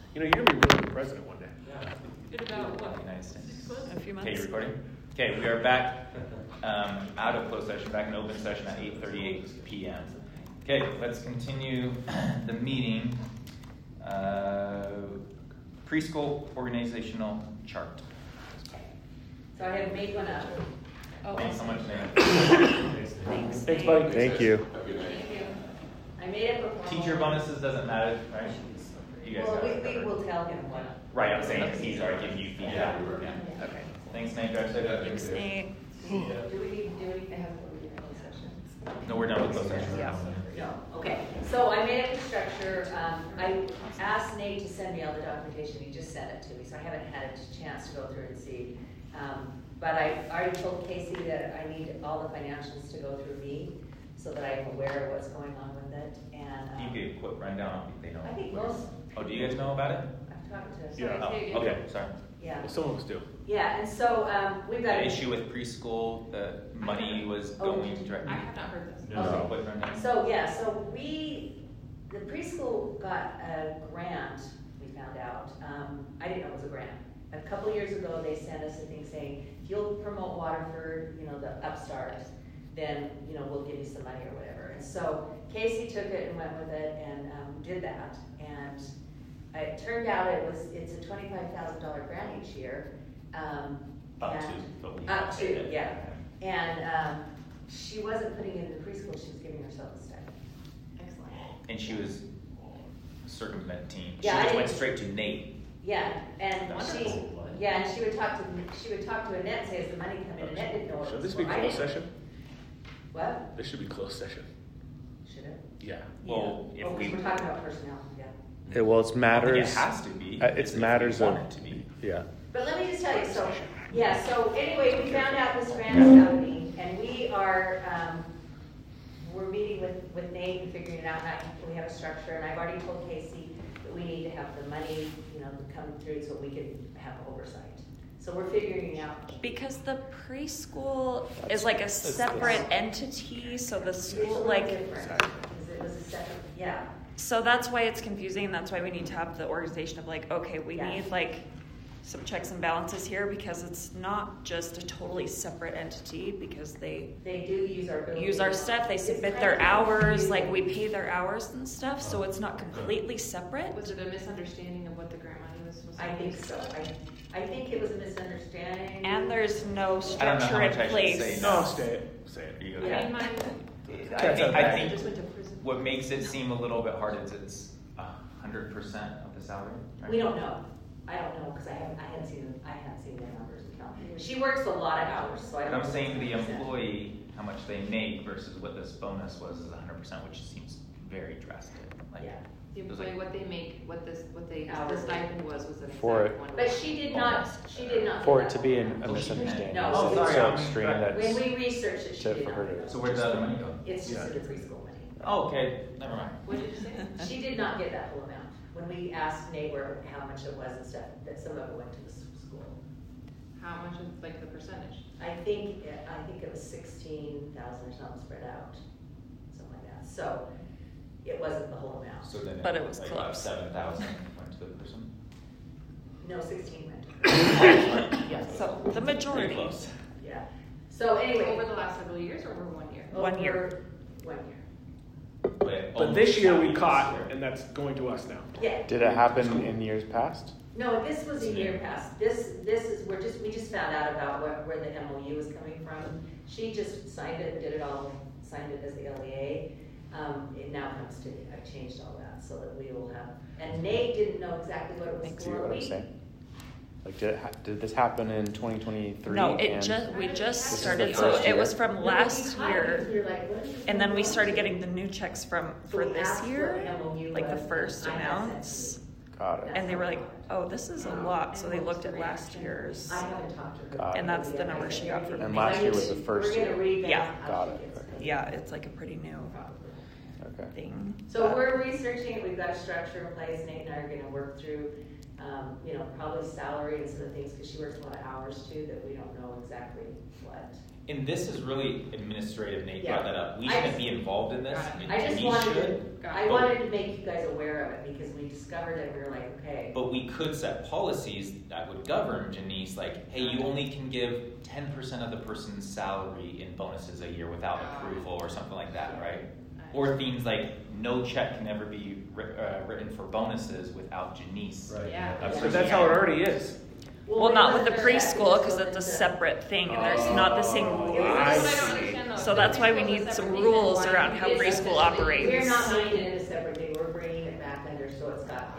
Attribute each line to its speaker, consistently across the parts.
Speaker 1: You know, you're going to be really the president one day.
Speaker 2: Yeah.
Speaker 3: Good about what?
Speaker 4: Nice.
Speaker 3: A few months.
Speaker 4: Okay, recording? Okay, we are back out of closed session, back in open session at 8:38 p.m. Okay, let's continue the meeting. Preschool organizational chart.
Speaker 5: So I have made one up.
Speaker 3: Oh,
Speaker 4: Thanks so much, Nate.
Speaker 3: Thanks.
Speaker 1: Thanks, buddy.
Speaker 6: Thank you.
Speaker 5: Thank you. I made up a formal.
Speaker 4: Teacher bonuses doesn't matter, right? You guys
Speaker 5: Well,
Speaker 4: got it
Speaker 5: we
Speaker 4: covered.
Speaker 5: will tell him what.
Speaker 4: Right, I'm saying he's already giving you feedback. Yeah.
Speaker 3: Okay.
Speaker 4: Thanks, Nate. Drive safe.
Speaker 3: Thanks, Nate.
Speaker 5: Do we need to do anything before we get into session?
Speaker 4: No, we're done with closed session.
Speaker 3: Yeah.
Speaker 5: No, okay. So I made up the structure. I asked Nate to send me all the documentation. He just sent it to me, so I haven't had a chance to go through and see. But I already told Casey that I need all the financials to go through me so that I'm aware of what's going on with it. And
Speaker 4: You could quick rundown. They know.
Speaker 5: I think most.
Speaker 4: Oh, do you guys know about it?
Speaker 5: I've talked to.
Speaker 1: Yeah.
Speaker 4: Oh, okay. Sorry.
Speaker 5: Yeah.
Speaker 1: Well, some of us do.
Speaker 5: Yeah, and so we've got.
Speaker 4: The issue with preschool, the money was going directly.
Speaker 3: I have not heard this.
Speaker 5: Okay.
Speaker 4: Quick rundown.
Speaker 5: So the preschool got a grant, we found out. I didn't know it was a grant. A couple years ago, they sent us a thing saying, if you'll promote Waterford, the upstarts, then, we'll give you some money or whatever. And so Casey took it and went with it and did that. And it turned out it's a $25,000 grant each year. Up to, yeah. And she wasn't putting it in the preschool, she was giving herself a stipend.
Speaker 3: Excellent.
Speaker 4: And she was circumventing.
Speaker 5: Yeah,
Speaker 4: She just went straight to Nate.
Speaker 5: Yeah, and
Speaker 4: Wonderful.
Speaker 5: and she would talk to Annette and say, "Is the money coming?" And Annette didn't know what it
Speaker 1: Should
Speaker 5: was
Speaker 1: this be
Speaker 5: for. I
Speaker 1: closed
Speaker 5: didn't-
Speaker 1: session?
Speaker 5: What?
Speaker 1: This should be closed session.
Speaker 5: Should it?
Speaker 1: Yeah.
Speaker 4: Well, if
Speaker 5: Oh,
Speaker 4: we,
Speaker 5: we're talking about personnel, yeah.
Speaker 6: Yeah, well, it's
Speaker 4: I think
Speaker 6: matters.
Speaker 4: it has to be.
Speaker 6: It's
Speaker 4: if we
Speaker 6: matters of.
Speaker 4: want it to be.
Speaker 6: Yeah.
Speaker 5: But let me just tell you, so anyway, we found out this grant is happening, and we are, we're meeting with Nate and figuring it out, and we have a structure, and I've already told Casey that we need to have the money, come through so we can have oversight. So we're figuring out.
Speaker 3: Because the preschool is like a
Speaker 6: that's-
Speaker 3: separate entity, so the
Speaker 5: It's a
Speaker 3: school,
Speaker 5: little
Speaker 3: like,
Speaker 5: different, because it was a separate, yeah.
Speaker 3: so that's why it's confusing. That's why we need to have the organization of like, okay, we
Speaker 5: Yeah.
Speaker 3: need like some checks and balances here because it's not just a totally separate entity because they
Speaker 5: They do use our building.
Speaker 3: use our stuff, they
Speaker 5: It's
Speaker 3: submit
Speaker 5: kind
Speaker 3: their
Speaker 5: of
Speaker 3: hours, like
Speaker 5: confusing.
Speaker 3: we pay their hours and stuff, so it's not completely separate.
Speaker 7: Was it a misunderstanding of what the grant money was supposed to be?
Speaker 5: I think so. I think it was a misunderstanding.
Speaker 3: And there's no
Speaker 4: I don't know
Speaker 3: structure
Speaker 4: how much
Speaker 3: in
Speaker 4: I should
Speaker 3: place.
Speaker 4: say
Speaker 1: No,
Speaker 4: no.
Speaker 1: say it. Say it.
Speaker 4: There you
Speaker 7: I
Speaker 4: go.
Speaker 5: Yeah.
Speaker 7: mean, mine
Speaker 4: I
Speaker 7: I
Speaker 4: think
Speaker 7: just went to prison.
Speaker 4: what makes it seem a little bit hard is it's 100% of the salary. Right?
Speaker 5: We don't know. I don't know because I hadn't seen their numbers and count. She works a lot of hours, so I
Speaker 4: But
Speaker 5: don't.
Speaker 4: I'm saying the
Speaker 5: 100%.
Speaker 4: employee, how much they make versus what this bonus was is 100%, which seems very drastic. Like,
Speaker 5: Yeah.
Speaker 7: The
Speaker 4: it was
Speaker 7: employee,
Speaker 4: like-
Speaker 7: what they make, the
Speaker 5: Hours.
Speaker 7: stipend was an
Speaker 6: For
Speaker 7: exact one.
Speaker 5: But she did not. She did not.
Speaker 6: For
Speaker 5: get
Speaker 6: it to
Speaker 5: that
Speaker 6: be
Speaker 5: one.
Speaker 6: a misunderstanding.
Speaker 5: No.
Speaker 6: It's
Speaker 5: Oh, sorry,
Speaker 6: so
Speaker 4: I'm
Speaker 6: extreme
Speaker 4: incorrect.
Speaker 6: that
Speaker 5: When we researched it, she
Speaker 6: to-
Speaker 5: did
Speaker 6: for
Speaker 5: not.
Speaker 6: her
Speaker 5: get
Speaker 6: to-
Speaker 5: that.
Speaker 4: So where did the other money go?
Speaker 5: It's just
Speaker 1: Yeah.
Speaker 5: in the preschool money.
Speaker 4: Oh, okay, never mind.
Speaker 7: What did you say?
Speaker 5: She did not get that whole amount. When we asked neighbor how much it was and stuff, that some of it went to the school.
Speaker 7: How much is like the percentage?
Speaker 5: I think it was 16,000 or something spread out, something like that. So it wasn't the whole amount.
Speaker 4: So then
Speaker 3: But it was
Speaker 4: like
Speaker 3: close.
Speaker 4: 7,000 went to the person.
Speaker 5: No, 16 went to her.
Speaker 3: Yeah, so the
Speaker 4: Pretty
Speaker 3: majority.
Speaker 4: close.
Speaker 5: Yeah. So anyway.
Speaker 7: Over the last several years or over 1 year?
Speaker 3: 1 year.
Speaker 5: Over 1 year.
Speaker 1: But this year we caught, and that's going to us now.
Speaker 5: Yeah.
Speaker 6: Did it happen in years past?
Speaker 5: No, this was a year past. This is, we just found out about where the MOU was coming from. She just signed it, did it all, signed it as the LEA. It now comes to, I changed all that so that we will have, and Nate didn't know exactly what it was
Speaker 6: See
Speaker 5: for.
Speaker 6: what I'm saying? Like, did this happen in 2023?
Speaker 3: No,
Speaker 6: and
Speaker 3: we
Speaker 5: This
Speaker 3: just
Speaker 5: is
Speaker 3: started,
Speaker 6: the
Speaker 3: so
Speaker 6: first
Speaker 3: it
Speaker 6: year?
Speaker 3: was from last
Speaker 5: No, we
Speaker 3: year.
Speaker 5: because we were like, what is this
Speaker 3: And then we
Speaker 5: MOU?
Speaker 3: started getting the new checks
Speaker 5: So
Speaker 3: for
Speaker 5: we
Speaker 3: this
Speaker 5: asked what
Speaker 3: year,
Speaker 5: the MOU
Speaker 3: like the
Speaker 5: was,
Speaker 3: first
Speaker 5: and I had sent
Speaker 3: amounts.
Speaker 5: you.
Speaker 6: Got it.
Speaker 3: And they were like, oh, this is a lot, so they looked at last year's.
Speaker 5: I haven't talked to her.
Speaker 6: Got it.
Speaker 3: And that's the number she got from
Speaker 6: And
Speaker 3: me.
Speaker 6: last year was the first
Speaker 5: We're gonna
Speaker 6: year.
Speaker 5: revamp
Speaker 3: Yeah.
Speaker 5: how
Speaker 6: Got
Speaker 5: she
Speaker 6: it.
Speaker 5: gets paid.
Speaker 3: Yeah, it's like a pretty new
Speaker 6: Okay.
Speaker 3: thing.
Speaker 5: So we're researching it, we've got a structure in place, Nate and I are gonna work through, probably salary and some of the things, because she works a lot of hours too, that we don't know exactly what.
Speaker 4: And this is really administrative. Nate
Speaker 5: Yeah.
Speaker 4: brought that up. We
Speaker 5: I
Speaker 4: shouldn't
Speaker 5: just-
Speaker 4: be involved in this.
Speaker 7: Got it.
Speaker 4: and
Speaker 5: I just
Speaker 4: Denise
Speaker 5: wanted
Speaker 4: should.
Speaker 5: to, I wanted to make you guys aware of it because we discovered it, we were like, okay.
Speaker 4: But we could set policies that would govern Janice, like, hey, you only can give 10% of the person's salary in bonuses a year without approval or something like that, right? Or things like no check can ever be written for bonuses without Janice.
Speaker 2: Right.
Speaker 7: Yeah.
Speaker 1: But that's how it already is.
Speaker 3: Well, not with the
Speaker 5: it wasn't
Speaker 3: preschool
Speaker 5: that,
Speaker 3: because
Speaker 5: it
Speaker 3: it's a
Speaker 5: just
Speaker 3: separate thing and there's not the same
Speaker 1: Oh,
Speaker 3: rules.
Speaker 1: I
Speaker 7: That's what I don't
Speaker 1: see.
Speaker 7: understand, though.
Speaker 3: So that's why we need some rules around how preschool operates.
Speaker 5: We're not making it a separate thing, we're bringing it back under, so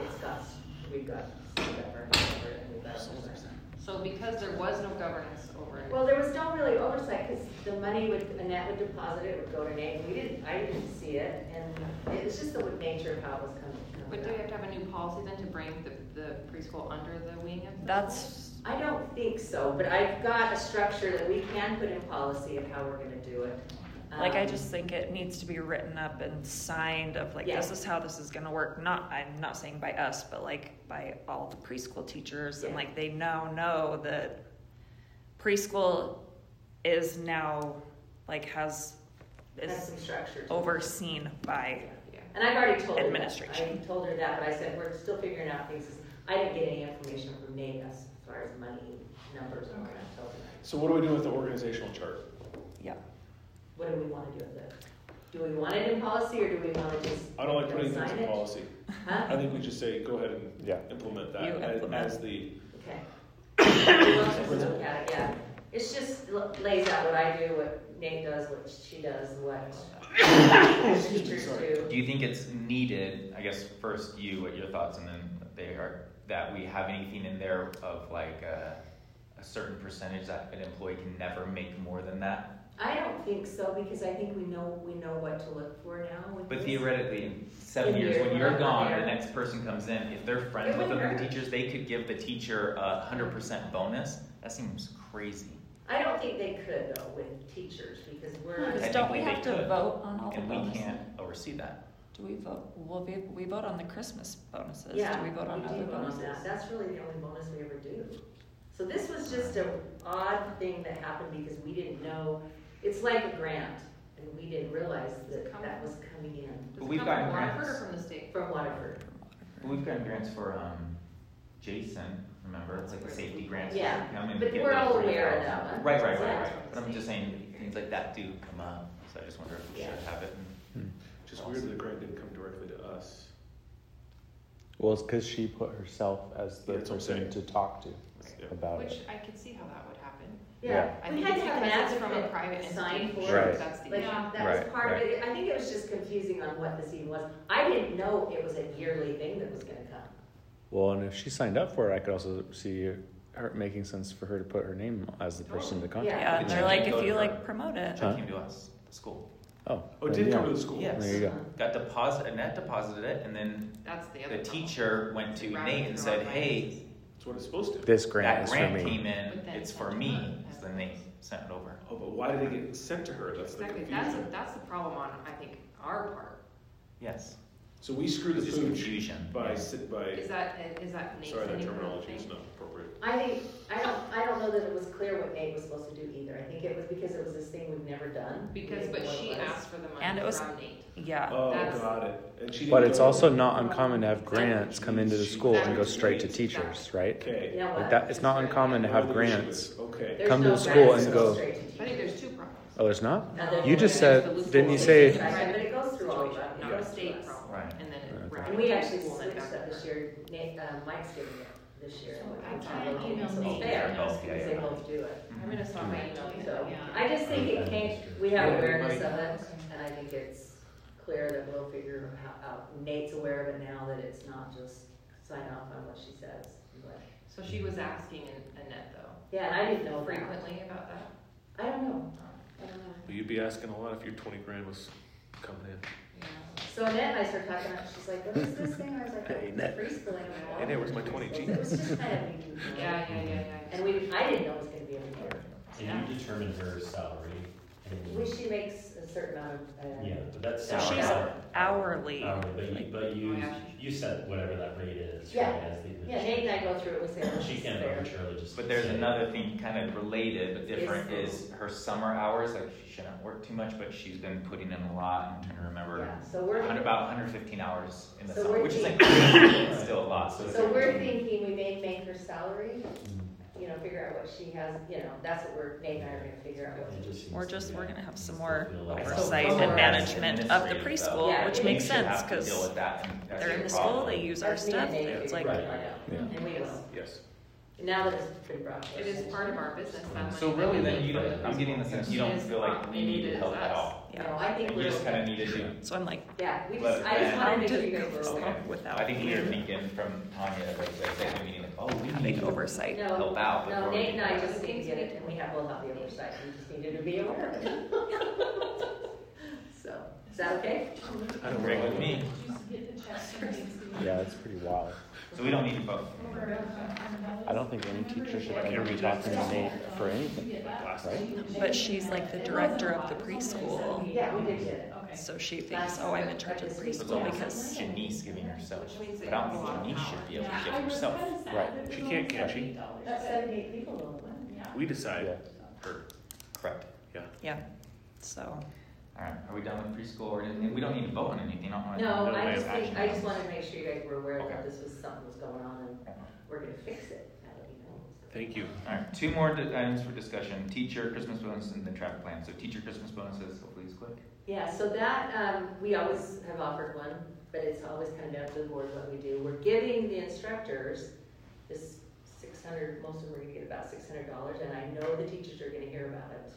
Speaker 5: we've got governance over it, and we've got oversight.
Speaker 7: So because there was no governance over it.
Speaker 5: Well, there was no really oversight, because the money Annette would deposit it, would go to Nate, I didn't see it, and it was just the nature of how it was coming.
Speaker 7: But do we have to have a new policy then to bring the preschool under the wing of?
Speaker 3: That's,
Speaker 5: I don't think so, but I've got a structure that we can put in policy of how we're gonna do it.
Speaker 3: like, I just think it needs to be written up and signed of like,
Speaker 5: Yeah.
Speaker 3: this is how this is gonna work. I'm not saying by us, but like by all the preschool teachers and
Speaker 5: Yeah.
Speaker 3: like they now know that preschool is now like
Speaker 5: Has
Speaker 3: is
Speaker 5: some structure to it.
Speaker 3: overseen by,
Speaker 7: Yeah.
Speaker 5: And I've already told her that.
Speaker 3: Administration.
Speaker 5: I told her that, but I said, we're still figuring out things. I didn't get any information from Nate as far as money, numbers, and all that. So
Speaker 1: So what do we do with the organizational chart?
Speaker 3: yeah.
Speaker 5: what do we want to do with it? Do we want it in policy, or do we want to just?
Speaker 1: I don't like putting
Speaker 5: sign
Speaker 1: things in
Speaker 5: it?
Speaker 1: policy.
Speaker 5: Huh?
Speaker 1: I think we just say, go ahead and
Speaker 6: Yeah.
Speaker 1: implement
Speaker 3: You
Speaker 1: that
Speaker 3: implement.
Speaker 1: as the,
Speaker 5: Okay. We'll just look at it, yeah. It's just lays out what I do, what Nate does, what she does, what the teachers do.
Speaker 4: Do you think it's needed, I guess first you, what your thoughts, and then they are, that we have anything in there of like a certain percentage that an employee can never make more than that?
Speaker 5: I don't think so, because I think we know what to look for now with
Speaker 4: But
Speaker 5: this.
Speaker 4: theoretically, in 7
Speaker 5: In
Speaker 4: years,
Speaker 5: years
Speaker 4: when
Speaker 5: when
Speaker 4: you're
Speaker 5: I'm not
Speaker 4: gone,
Speaker 5: there.
Speaker 4: the next person comes in, if they're friends
Speaker 5: It
Speaker 4: with
Speaker 5: wouldn't
Speaker 4: another
Speaker 5: hurt.
Speaker 4: teachers, they could give the teacher a 100% bonus. That seems crazy.
Speaker 5: I don't think they could though with teachers, because we're.
Speaker 3: Because
Speaker 4: I
Speaker 3: don't we
Speaker 4: think
Speaker 3: have
Speaker 4: they
Speaker 3: to
Speaker 4: could.
Speaker 3: vote on all the
Speaker 4: And we
Speaker 3: bonuses?
Speaker 4: can't oversee that.
Speaker 3: Do we vote? Well, we vote on the Christmas bonuses.
Speaker 5: Yeah,
Speaker 3: Do we vote on
Speaker 5: do
Speaker 3: other
Speaker 5: vote on
Speaker 3: bonuses?
Speaker 5: that. That's really the only bonus we ever do. So this was just an odd thing that happened because we didn't know, it's like a grant, and we didn't realize that that was coming in
Speaker 7: Does
Speaker 4: We've
Speaker 7: it come
Speaker 4: gotten
Speaker 7: from Waterford
Speaker 4: grants.
Speaker 7: or from the state?
Speaker 5: from Waterford.
Speaker 4: We've gotten grants for Jason, remember? It's like the safety grants.
Speaker 5: Yeah,
Speaker 4: Come and
Speaker 5: but
Speaker 4: get
Speaker 5: we're
Speaker 4: the
Speaker 5: all
Speaker 4: 3,000.
Speaker 5: aware of that one.
Speaker 4: Right.
Speaker 5: Yeah.
Speaker 4: But I'm just saying, things like that do come up, so I just wonder if we
Speaker 5: Yeah.
Speaker 4: should have it.
Speaker 1: just weird that the grant didn't come directly to us.
Speaker 6: Well, it's because she put herself as the
Speaker 1: Yeah, that's what I'm
Speaker 6: person
Speaker 1: saying.
Speaker 6: to talk to
Speaker 1: Yeah.
Speaker 6: about
Speaker 7: Which
Speaker 6: it.
Speaker 7: I could see how that would happen.
Speaker 5: Yeah,
Speaker 7: I
Speaker 5: we
Speaker 7: think
Speaker 5: had
Speaker 7: it's
Speaker 5: to have an
Speaker 7: because it's from a
Speaker 5: advocate
Speaker 7: private
Speaker 5: sign
Speaker 7: entity.
Speaker 5: for
Speaker 6: Right.
Speaker 5: it.
Speaker 7: That's the
Speaker 5: Like,
Speaker 7: issue.
Speaker 5: that was
Speaker 6: Right,
Speaker 5: part of
Speaker 6: right.
Speaker 5: it. I think it was just confusing on what this even was. I didn't know it was a yearly thing that was gonna come.
Speaker 6: Well, and if she signed up for it, I could also see her making sense for her to put her name as the person to contact.
Speaker 3: Yeah, and
Speaker 4: It
Speaker 3: they're
Speaker 4: should
Speaker 3: like,
Speaker 4: go
Speaker 3: if
Speaker 4: to
Speaker 3: you
Speaker 4: her.
Speaker 3: like promote it.
Speaker 6: Huh?
Speaker 4: That came to us, the school.
Speaker 6: Oh,
Speaker 1: Oh, it
Speaker 6: then
Speaker 1: did come
Speaker 6: yeah.
Speaker 1: to the school?
Speaker 4: Yes.
Speaker 6: There you go.
Speaker 4: Got Annette deposited it, and then
Speaker 7: That's the other
Speaker 4: the
Speaker 7: problem.
Speaker 4: teacher went to
Speaker 7: Routing
Speaker 4: Nate and
Speaker 7: through
Speaker 4: said,
Speaker 7: our
Speaker 4: hey,
Speaker 7: finances.
Speaker 1: That's what it's supposed to.
Speaker 6: This grant
Speaker 4: that
Speaker 6: is for
Speaker 4: grant
Speaker 6: me.
Speaker 4: came in,
Speaker 7: But then
Speaker 4: it's
Speaker 7: it's
Speaker 4: for
Speaker 7: sent
Speaker 4: me.
Speaker 7: to her.
Speaker 4: So then they sent it over.
Speaker 1: Oh, but why did it get sent to her? That's the
Speaker 7: Exactly,
Speaker 1: confusion.
Speaker 7: that's the problem on, I think, our part.
Speaker 4: Yes.
Speaker 1: So we screw the
Speaker 4: It's just
Speaker 1: pooch
Speaker 4: confusion.
Speaker 1: by,
Speaker 4: Yeah.
Speaker 1: by,
Speaker 7: Is that Nate
Speaker 1: sorry, that
Speaker 7: sending her the
Speaker 1: terminology is
Speaker 7: thing?
Speaker 1: not appropriate.
Speaker 5: I don't know that it was clear what Nate was supposed to do either. I think it was because it was this thing we've never done. We
Speaker 7: Because,
Speaker 5: didn't
Speaker 7: but
Speaker 5: know what
Speaker 7: she
Speaker 5: it was.
Speaker 7: asked for the money
Speaker 3: And it was-
Speaker 7: from Nate.
Speaker 3: Yeah.
Speaker 1: Oh,
Speaker 7: That's-
Speaker 1: got it. And she
Speaker 6: But
Speaker 1: didn't
Speaker 6: it's
Speaker 1: go-
Speaker 6: also not uncommon to have grants come into the school and go straight to
Speaker 7: Exactly.
Speaker 6: teachers, right?
Speaker 1: Okay.
Speaker 5: You know
Speaker 6: Like
Speaker 5: what?
Speaker 6: that, it's not uncommon to have
Speaker 1: Whatever the issue
Speaker 6: grants.
Speaker 1: is. Okay.
Speaker 5: There's
Speaker 6: come to
Speaker 5: no
Speaker 6: the school
Speaker 5: grants
Speaker 6: and
Speaker 5: that
Speaker 6: go-
Speaker 5: straight to
Speaker 7: I think
Speaker 5: teachers.
Speaker 7: there's two problems.
Speaker 6: Oh, there's not?
Speaker 5: Now, there's
Speaker 6: You just said,
Speaker 7: There's the
Speaker 6: didn't you
Speaker 7: loophole
Speaker 6: say,
Speaker 7: situation.
Speaker 5: But it goes through all of that. It
Speaker 7: Not
Speaker 5: goes
Speaker 7: a
Speaker 5: to
Speaker 7: state
Speaker 5: us.
Speaker 7: problem.
Speaker 4: Right.
Speaker 7: And then it
Speaker 6: Okay.
Speaker 7: routed
Speaker 5: And we
Speaker 7: to
Speaker 5: actually
Speaker 7: school and it
Speaker 5: switched
Speaker 7: got
Speaker 5: that this
Speaker 7: to
Speaker 5: year. Mike's getting it this year.
Speaker 7: So
Speaker 5: We're
Speaker 7: I
Speaker 5: trying to
Speaker 7: emailed
Speaker 5: locate it, so
Speaker 7: Nate.
Speaker 5: it's fair,
Speaker 4: Oh, yeah,
Speaker 5: because
Speaker 4: yeah.
Speaker 5: they both do it.
Speaker 7: I'm gonna stop my email.
Speaker 5: So,
Speaker 7: Yeah.
Speaker 5: I just think it came, we have
Speaker 1: Yeah,
Speaker 5: awareness
Speaker 1: Mike.
Speaker 5: of it, and I think it's clear that we'll figure out, Nate's aware of it now, that it's not just sign off on what she says. But,
Speaker 7: So she was asking Annette though,
Speaker 5: yeah, and I didn't know that.
Speaker 7: frequently about that?
Speaker 5: I don't know. I don't know.
Speaker 1: But you'd be asking a lot if your 20 grand was coming in.
Speaker 7: Yeah.
Speaker 5: So Annette and I started talking about it, she's like, what is this thing? I was like,
Speaker 6: Hey,
Speaker 5: oh,
Speaker 6: Annette.
Speaker 5: preschooling. I'm like,
Speaker 1: Hey, Annette, where's my 20 G?
Speaker 5: It was just kind of neat.
Speaker 7: Yeah.
Speaker 5: And I didn't know it was gonna be every year.
Speaker 2: And you determine her salary
Speaker 5: She makes a certain amount of.
Speaker 2: Yeah, but that's
Speaker 3: So
Speaker 2: salary.
Speaker 3: she's hourly.
Speaker 2: But you set whatever that rate is.
Speaker 5: Yeah.
Speaker 2: Right, as the
Speaker 5: Yeah, Nate and I go through it, we say. this
Speaker 2: She
Speaker 5: is
Speaker 2: can't
Speaker 5: fair.
Speaker 2: arbitrarily just.
Speaker 4: But there's
Speaker 2: say-
Speaker 4: another thing kind of related but different is her summer hours, like she shouldn't work too much, but she's been putting in a lot. I'm trying to remember.
Speaker 5: Yeah, so we're.
Speaker 4: About 115 hours in the
Speaker 5: So
Speaker 4: summer,
Speaker 5: we're
Speaker 4: which is like
Speaker 5: thinking-
Speaker 4: it's still a lot.
Speaker 5: So we're thinking we may make her salary, figure out what she has, that's what Nate and I are gonna figure out what.
Speaker 2: It just seems
Speaker 3: We're
Speaker 2: to
Speaker 3: just,
Speaker 2: be-
Speaker 3: we're gonna have some
Speaker 2: still
Speaker 3: more
Speaker 2: feel like-
Speaker 3: oversight
Speaker 5: Still
Speaker 3: and
Speaker 5: more
Speaker 3: management of the
Speaker 4: administrative stuff.
Speaker 3: preschool,
Speaker 5: Yeah,
Speaker 3: which
Speaker 5: you
Speaker 3: makes
Speaker 4: should
Speaker 3: sense,
Speaker 4: have to deal
Speaker 3: because
Speaker 4: with that, and that's
Speaker 3: they're in
Speaker 4: your
Speaker 3: the school,
Speaker 4: problem.
Speaker 3: they use our
Speaker 5: That's me and
Speaker 3: stuff,
Speaker 5: Nate
Speaker 3: it's
Speaker 5: figure
Speaker 3: like,
Speaker 5: it
Speaker 2: Right.
Speaker 5: out.
Speaker 6: Yeah.
Speaker 5: And we will,
Speaker 1: Yes.
Speaker 5: now that it's pretty broad.
Speaker 7: It is part of our business, that money.
Speaker 4: So really, then you don't. I'm getting the sense you don't feel like we need
Speaker 7: Needed
Speaker 4: help
Speaker 7: is
Speaker 4: at
Speaker 7: us.
Speaker 4: all.
Speaker 5: No,
Speaker 3: yeah.
Speaker 5: I think
Speaker 4: You
Speaker 5: we're.
Speaker 4: just kind of needed to.
Speaker 3: So I'm like,
Speaker 5: Yeah,
Speaker 4: But
Speaker 5: I just
Speaker 4: then-
Speaker 5: wanted to make
Speaker 3: how
Speaker 5: sure you
Speaker 3: did
Speaker 5: guys were
Speaker 3: this
Speaker 5: aware.
Speaker 3: go without
Speaker 4: I think we were
Speaker 3: you
Speaker 4: thinking from Tanya, like the meeting, like, oh, we need
Speaker 3: having
Speaker 4: to
Speaker 3: oversight?
Speaker 5: No,
Speaker 4: help out.
Speaker 5: no,
Speaker 4: before we
Speaker 5: Nate and I
Speaker 4: do
Speaker 5: just need to get it, and we'll have the oversight, we just needed to be aware of it. So, is that okay?
Speaker 1: I don't
Speaker 4: Great with me.
Speaker 6: Yeah, it's pretty wild.
Speaker 4: So we don't need to vote.
Speaker 6: I don't think any teacher should ever be talking to Nate for anything, right?
Speaker 3: But she's like the director of the preschool,
Speaker 5: Yeah, we did get it.
Speaker 3: so she thinks, oh, I'm in charge of the
Speaker 4: So it's
Speaker 3: preschool
Speaker 4: almost
Speaker 3: because,
Speaker 4: Janice giving herself. But I don't think Janice should be able to give herself.
Speaker 6: Right.
Speaker 1: She can she?
Speaker 5: That's 78 people though.
Speaker 1: We decide.
Speaker 6: Yeah.
Speaker 1: Her.
Speaker 4: Correct.
Speaker 3: yeah, so.
Speaker 4: All right. Are we done with preschool or anything? We don't need to vote on anything. I don't
Speaker 5: No,
Speaker 4: know.
Speaker 5: I just wanted to make sure you guys were aware
Speaker 4: Okay.
Speaker 5: that this was something was going on, and we're gonna fix it, now that we know.
Speaker 1: Thank you.
Speaker 4: All right. Two more items for discussion: teacher Christmas bonus and then traffic plan. So teacher Christmas bonuses. Hopefully, it's quick.
Speaker 5: Yeah, so that, we always have offered one, but it's always kind of down to the board what we do. We're giving the instructors this 600, most of them are gonna get about $600, and I know the teachers are gonna hear about it.